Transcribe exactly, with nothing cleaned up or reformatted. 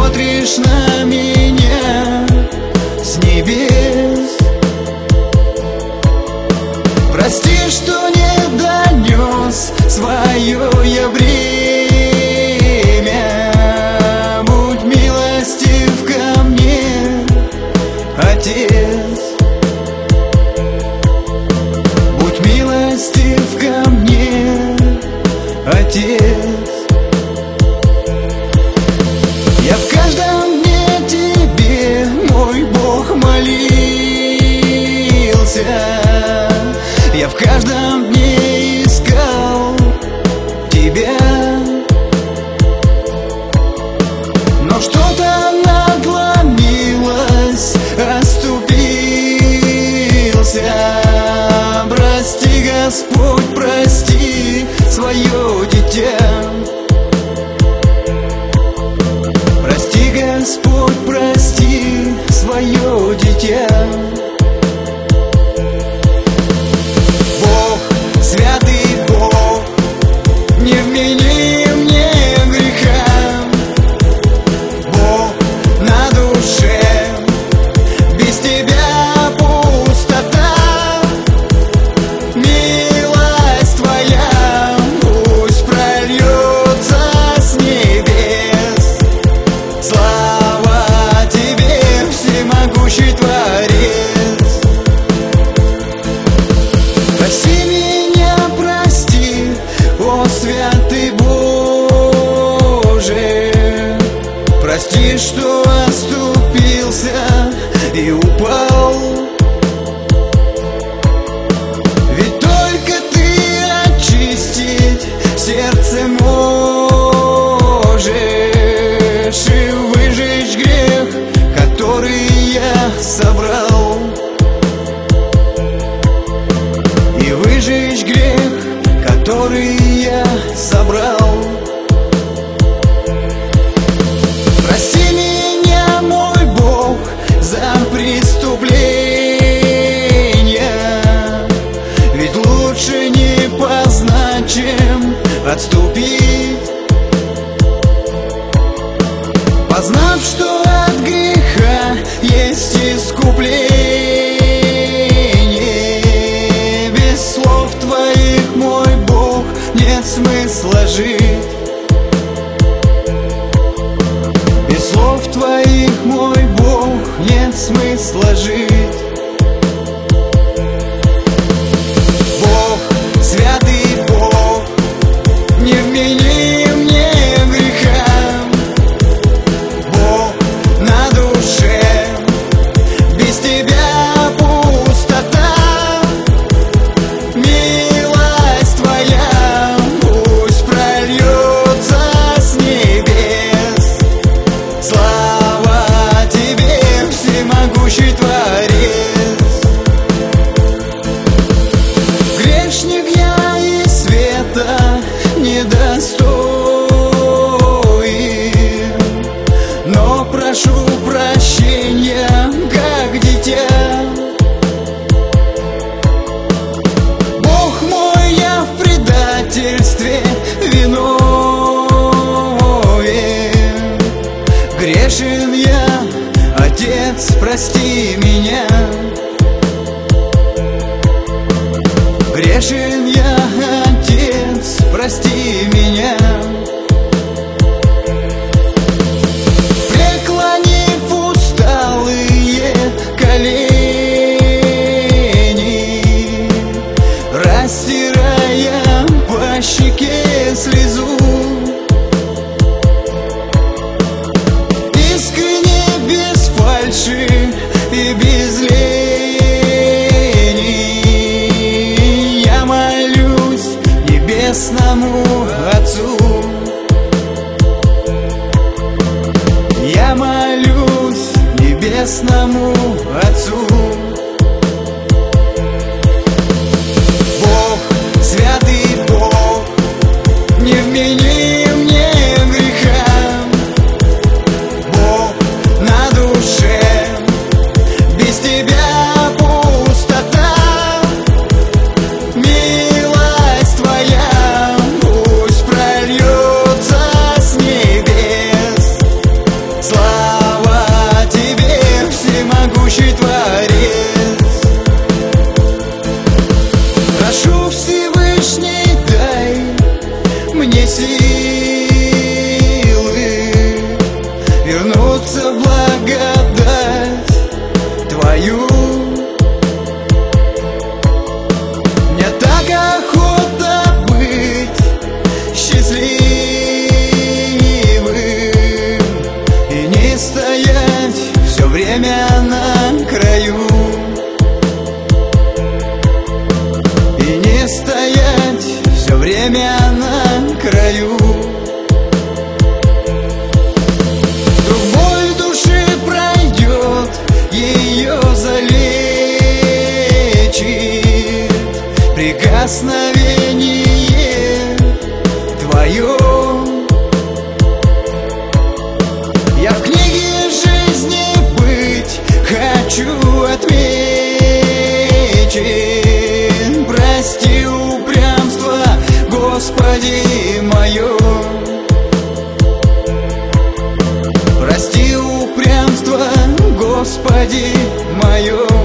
смотришь на меня с небес. Прости, что не донес свое я бремя. Будь милостив ко мне, Отец. Будь милостив ко мне, Отец. Я в каждом дне Тебе, мой Бог, молился. Я в каждом дне искал Тебя, но что-то надломилось, оступился. Прости, Господь, прости свое дитя. Прости, Господь, прости свое дитя. Бог, святый Бог, не вмени мне греха. Бог на душе, без Тебя пустота. Милость Твоя пусть прольется с небес. Слава Тебе, всемогущий Творец. Прости меня, прости, о святый Боже. Прости, что оступился и упал. Ведь только Ты очистить сердце можешь и выжечь грех, который я собрал. И выжечь грех, который я собрал. Прости меня, мой Бог, за преступления. Ведь лучше не познать, чем отступить. Познав, что от греха есть искупление. Без слов Твоих, мой Бог, нет смысла жить. Без слов Твоих, мой Бог, нет смысла жить. Бог, святый Бог, не вмени мне греха. Бог на душе, без Тебя пустота. Милость Твоя пусть прольется с небес. Слава Тебе, всемогущий Творец. Грешник я и света недостоин, но прошу прощения, как дитя. Бог мой, я в предательстве виновен. Грешен я, Отец, прости меня. Грешен я, Отец, прости меня. Преклонив усталые колени, растирая по щеке слезу, искренне, без фальши и без лени, я молюсь небесному Отцу. Я молюсь небесному Отцу. Бог, святый Бог, не вмени мне греха. Бог на душе, без Тебя пустота. Милость Твоя пусть прольется с небес. Слава всемогущий Творец. Прошу Всевышний, дай мне силы вернуться в благодать Твою. Мне так охота быть счастливым и не стоять все время на краю, и не стоять все время на краю. Вдруг боль души пройдет, ее залечит прикосновение Твое. Я в книге жизни быть хочу отмечен. Прости упрямство, Господи мое. Прости упрямство, Господи мое.